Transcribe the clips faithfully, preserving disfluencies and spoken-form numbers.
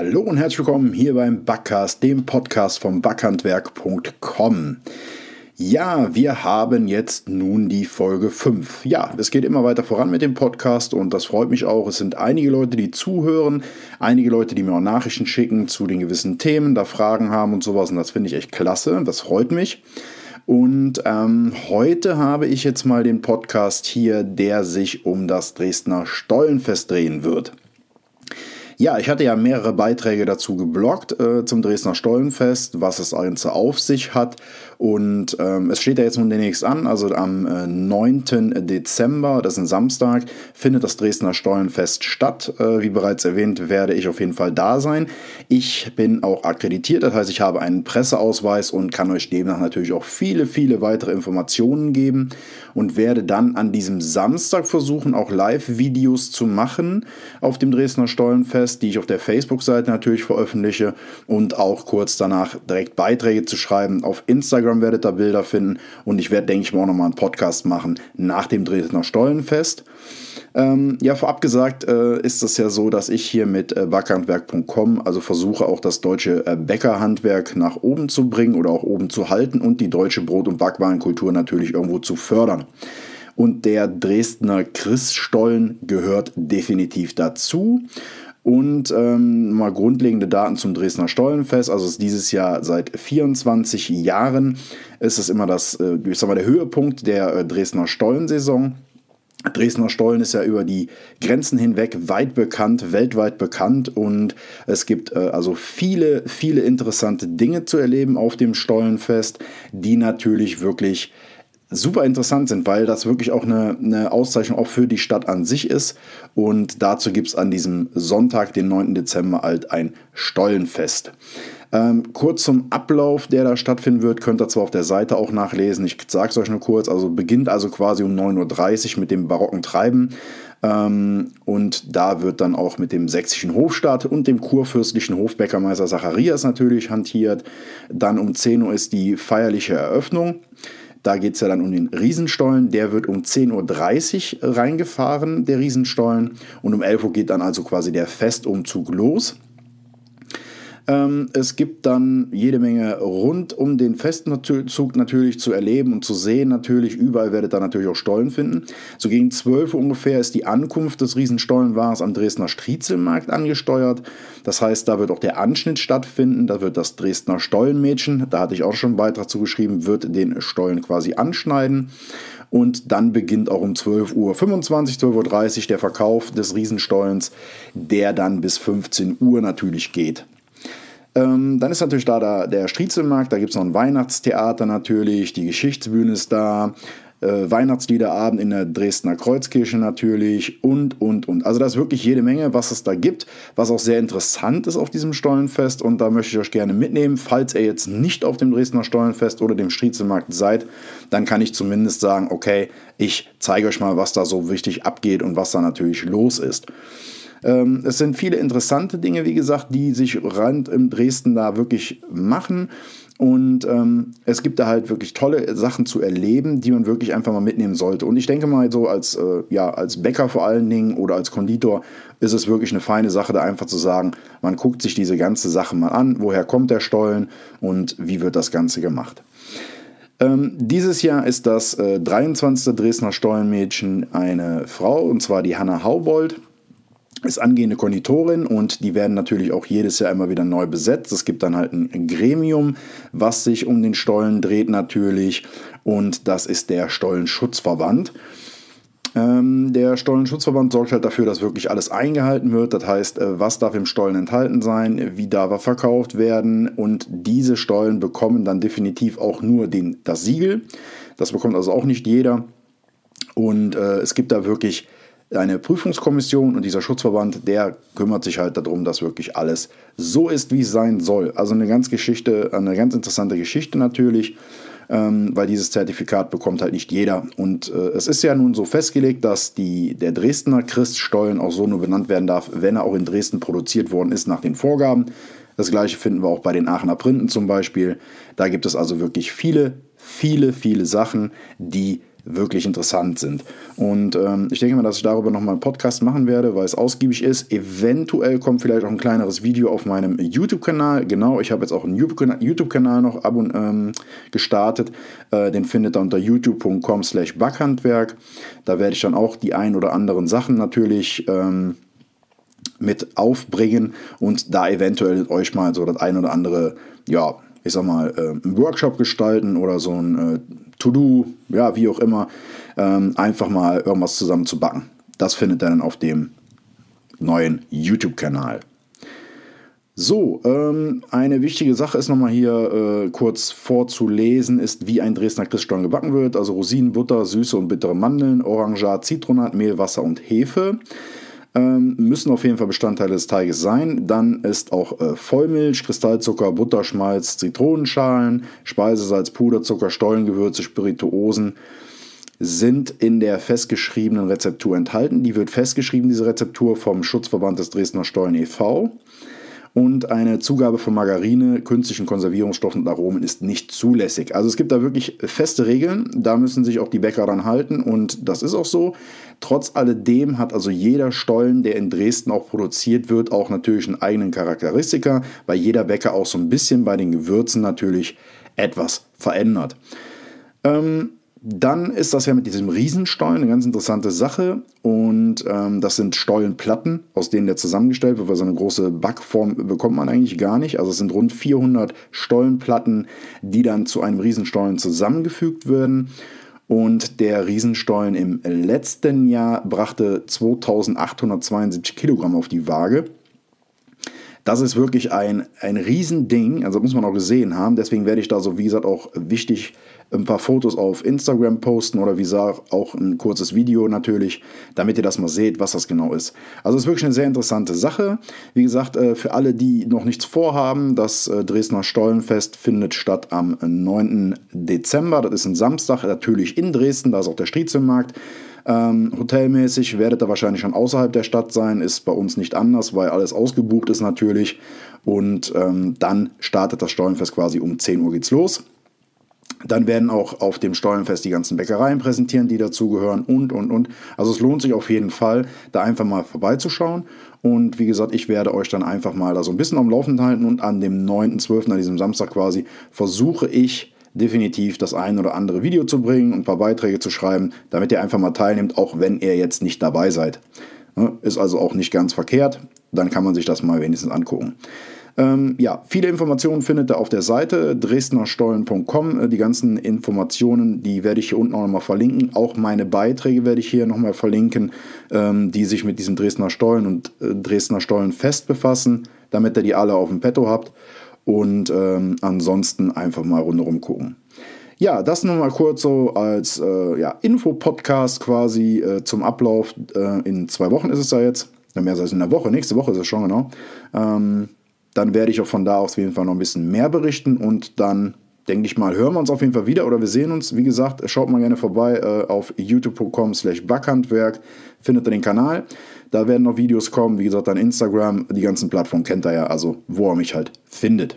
Hallo und herzlich willkommen hier beim Backcast, dem Podcast vom backhandwerk punkt com. Ja, wir haben jetzt nun die Folge fünf. Ja, es geht immer weiter voran mit dem Podcast und das freut mich auch. Es sind einige Leute, die zuhören, einige Leute, die mir auch Nachrichten schicken zu den gewissen Themen, da Fragen haben und sowas und das finde ich echt klasse, das freut mich. Und ähm, heute habe ich jetzt mal den Podcast hier, der sich um das Dresdner Stollenfest drehen wird. Ja, ich hatte ja mehrere Beiträge dazu gebloggt äh, zum Dresdner Stollenfest, was es Ganze auf sich hat. Und ähm, es steht ja jetzt nun demnächst an, also am äh, neunten Dezember, das ist ein Samstag, findet das Dresdner Stollenfest statt. Äh, wie bereits erwähnt, werde ich auf jeden Fall da sein. Ich bin auch akkreditiert, das heißt, ich habe einen Presseausweis und kann euch demnach natürlich auch viele, viele weitere Informationen geben und werde dann an diesem Samstag versuchen, auch Live-Videos zu machen auf dem Dresdner Stollenfest, die ich auf der Facebook-Seite natürlich veröffentliche und auch kurz danach direkt Beiträge zu schreiben. Auf Instagram werdet ihr Bilder finden und ich werde, denke ich mal, auch nochmal einen Podcast machen nach dem Dresdner Stollenfest. Ähm, ja, vorab gesagt äh, ist es ja so, dass ich hier mit äh, backhandwerk punkt com also versuche auch das deutsche äh, Bäckerhandwerk nach oben zu bringen oder auch oben zu halten und die deutsche Brot- und Backwarenkultur natürlich irgendwo zu fördern. Und der Dresdner Christstollen gehört definitiv dazu. Und ähm, mal grundlegende Daten zum Dresdner Stollenfest. Also es ist dieses Jahr seit vierundzwanzig Jahren. Es ist immer das, äh, ich sag mal, der Höhepunkt der äh, Dresdner Stollensaison. Dresdner Stollen ist ja über die Grenzen hinweg weit bekannt, weltweit bekannt und es gibt äh, also viele, viele interessante Dinge zu erleben auf dem Stollenfest, die natürlich wirklich super interessant sind, weil das wirklich auch eine, eine Auszeichnung auch für die Stadt an sich ist. Und dazu gibt es an diesem Sonntag, den neunten Dezember, halt ein Stollenfest. Ähm, kurz zum Ablauf, der da stattfinden wird, könnt ihr zwar auf der Seite auch nachlesen. Ich sage es euch nur kurz. Also beginnt also quasi um neun Uhr dreißig mit dem barocken Treiben. Ähm, und da wird dann auch mit dem sächsischen Hofstaat und dem kurfürstlichen Hofbäckermeister Zacharias natürlich hantiert. Dann um zehn Uhr ist die feierliche Eröffnung. Da geht es ja dann um den Riesenstollen. Der wird um zehn Uhr dreißig reingefahren, der Riesenstollen. Und um elf Uhr geht dann also quasi der Festumzug los. Ähm, es gibt dann jede Menge rund um den Festumzug natürlich zu erleben und zu sehen. Natürlich, überall werdet ihr natürlich auch Stollen finden. So gegen zwölf Uhr ungefähr ist die Ankunft des Riesenstollenwagens am Dresdner Striezelmarkt angesteuert. Das heißt, da wird auch der Anschnitt stattfinden. Da wird das Dresdner Stollenmädchen, da hatte ich auch schon einen Beitrag zugeschrieben, wird den Stollen quasi anschneiden. Und dann beginnt auch um zwölf Uhr fünfundzwanzig, zwölf Uhr dreißig der Verkauf des Riesenstollens, der dann bis fünfzehn Uhr natürlich geht. Ähm, dann ist natürlich da der, der Striezelmarkt, da gibt es noch ein Weihnachtstheater natürlich, die Geschichtsbühne ist da, äh, Weihnachtsliederabend in der Dresdner Kreuzkirche natürlich und, und, und. Also da ist wirklich jede Menge, was es da gibt, was auch sehr interessant ist auf diesem Stollenfest und da möchte ich euch gerne mitnehmen. Falls ihr jetzt nicht auf dem Dresdner Stollenfest oder dem Striezelmarkt seid, dann kann ich zumindest sagen, okay, ich zeige euch mal, was da so wichtig abgeht und was da natürlich los ist. Es sind viele interessante Dinge, wie gesagt, die sich rund in Dresden da wirklich machen. Und ähm, es gibt da halt wirklich tolle Sachen zu erleben, die man wirklich einfach mal mitnehmen sollte. Und ich denke mal, so als, äh, ja, als Bäcker vor allen Dingen oder als Konditor ist es wirklich eine feine Sache, da einfach zu sagen, man guckt sich diese ganze Sache mal an, woher kommt der Stollen und wie wird das Ganze gemacht. Ähm, dieses Jahr ist das äh, dreiundzwanzigste Dresdner Stollenmädchen eine Frau, und zwar die Hanna Haubold. Ist angehende Konditorin und die werden natürlich auch jedes Jahr immer wieder neu besetzt. Es gibt dann halt ein Gremium, was sich um den Stollen dreht natürlich und das ist der Stollenschutzverband. Ähm, der Stollenschutzverband sorgt halt dafür, dass wirklich alles eingehalten wird. Das heißt, äh, was darf im Stollen enthalten sein, wie darf er verkauft werden und diese Stollen bekommen dann definitiv auch nur den, das Siegel. Das bekommt also auch nicht jeder und äh, es gibt da wirklich eine Prüfungskommission und dieser Schutzverband, der kümmert sich halt darum, dass wirklich alles so ist, wie es sein soll. Also eine ganz Geschichte, eine ganz interessante Geschichte natürlich, ähm, weil dieses Zertifikat bekommt halt nicht jeder. Und äh, es ist ja nun so festgelegt, dass die, der Dresdner Christstollen auch so nur benannt werden darf, wenn er auch in Dresden produziert worden ist nach den Vorgaben. Das gleiche finden wir auch bei den Aachener Printen zum Beispiel. Da gibt es also wirklich viele, viele, viele Sachen, die wirklich interessant sind. Und ähm, ich denke mal, dass ich darüber nochmal einen Podcast machen werde, weil es ausgiebig ist. Eventuell kommt vielleicht auch ein kleineres Video auf meinem YouTube-Kanal. Genau, ich habe jetzt auch einen YouTube-Kanal noch ab und, ähm, gestartet. Äh, den findet ihr unter youtube punkt com slash backhandwerk. Da werde ich dann auch die ein oder anderen Sachen natürlich ähm, mit aufbringen und da eventuell euch mal so das ein oder andere, ja, ich sag mal, äh, einen Workshop gestalten oder so ein äh, To-Do, ja, wie auch immer, ähm, einfach mal irgendwas zusammen zu backen. Das findet ihr dann auf dem neuen YouTube-Kanal. So, ähm, eine wichtige Sache ist nochmal hier äh, kurz vorzulesen, ist, wie ein Dresdner Christstollen gebacken wird. Also Rosinen, Butter, süße und bittere Mandeln, Orangat, Zitronat, Mehl, Wasser und Hefe. Ähm, müssen auf jeden Fall Bestandteile des Teiges sein. Dann ist auch äh, Vollmilch, Kristallzucker, Butterschmalz, Zitronenschalen, Speisesalz, Puderzucker, Stollengewürze, Spirituosen sind in der festgeschriebenen Rezeptur enthalten. Die wird festgeschrieben, diese Rezeptur, vom Schutzverband des Dresdner Stollen e V Und eine Zugabe von Margarine, künstlichen Konservierungsstoffen und Aromen ist nicht zulässig. Also es gibt da wirklich feste Regeln, da müssen sich auch die Bäcker dran halten und das ist auch so. Trotz alledem hat also jeder Stollen, der in Dresden auch produziert wird, auch natürlich einen eigenen Charakteristika, weil jeder Bäcker auch so ein bisschen bei den Gewürzen natürlich etwas verändert. Ähm, Dann ist das ja mit diesem Riesenstollen eine ganz interessante Sache und ähm, das sind Stollenplatten, aus denen der zusammengestellt wird, weil so eine große Backform bekommt man eigentlich gar nicht. Also es sind rund vierhundert Stollenplatten, die dann zu einem Riesenstollen zusammengefügt werden. Und der Riesenstollen im letzten Jahr brachte zweitausendachthundertzweiundsiebzig Kilogramm auf die Waage. Das ist wirklich ein, ein Riesending, also muss man auch gesehen haben. Deswegen werde ich da so, wie gesagt, auch wichtig ein paar Fotos auf Instagram posten oder wie gesagt auch ein kurzes Video natürlich, damit ihr das mal seht, was das genau ist. Also es ist wirklich eine sehr interessante Sache. Wie gesagt, für alle, die noch nichts vorhaben, das Dresdner Stollenfest findet statt am neunten Dezember. Das ist ein Samstag, natürlich in Dresden, da ist auch der Striezelmarkt. Ähm, hotelmäßig werdet ihr wahrscheinlich schon außerhalb der Stadt sein, ist bei uns nicht anders, weil alles ausgebucht ist natürlich. Und ähm, dann startet das Stollenfest quasi um zehn Uhr geht's los. Dann werden auch auf dem Stollenfest die ganzen Bäckereien präsentieren, die dazugehören und, und, und. Also es lohnt sich auf jeden Fall, da einfach mal vorbeizuschauen. Und wie gesagt, ich werde euch dann einfach mal da so ein bisschen am Laufenden halten. Und an dem neunten zwölften, an diesem Samstag quasi, versuche ich definitiv das ein oder andere Video zu bringen und ein paar Beiträge zu schreiben, damit ihr einfach mal teilnehmt, auch wenn ihr jetzt nicht dabei seid. Ist also auch nicht ganz verkehrt. Dann kann man sich das mal wenigstens angucken. Ähm, ja, viele Informationen findet ihr auf der Seite dresdner stollen punkt com. Die ganzen Informationen, die werde ich hier unten auch nochmal verlinken. Auch meine Beiträge werde ich hier nochmal verlinken, ähm, die sich mit diesem Dresdner Stollen und äh, Dresdner Stollenfest befassen, damit ihr die alle auf dem Petto habt. Und ähm, ansonsten einfach mal rundherum gucken. Ja, das nur mal kurz so als äh, ja, Info-Podcast quasi äh, zum Ablauf. Äh, in zwei Wochen ist es ja jetzt. Mehr als in der Woche. Nächste Woche ist es schon, genau. Ähm, Dann werde ich auch von da auf jeden Fall noch ein bisschen mehr berichten und dann, denke ich mal, hören wir uns auf jeden Fall wieder oder wir sehen uns. Wie gesagt, schaut mal gerne vorbei äh, auf youtube punkt com slash backhandwerk, findet ihr den Kanal. Da werden noch Videos kommen, wie gesagt, an Instagram, die ganzen Plattformen kennt ihr ja, also wo ihr mich halt findet.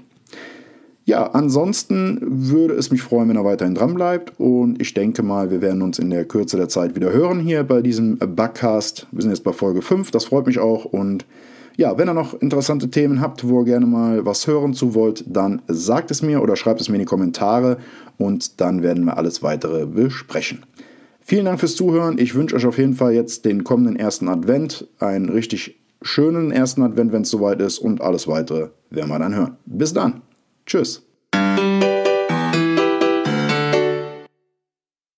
Ja, ansonsten würde es mich freuen, wenn ihr weiterhin dran bleibt und ich denke mal, wir werden uns in der Kürze der Zeit wieder hören hier bei diesem Backcast. Wir sind jetzt bei Folge fünf, das freut mich auch und ja, wenn ihr noch interessante Themen habt, wo ihr gerne mal was hören zu wollt, dann sagt es mir oder schreibt es mir in die Kommentare und dann werden wir alles weitere besprechen. Vielen Dank fürs Zuhören. Ich wünsche euch auf jeden Fall jetzt den kommenden ersten Advent, einen richtig schönen ersten Advent, wenn es soweit ist und alles weitere werden wir dann hören. Bis dann. Tschüss.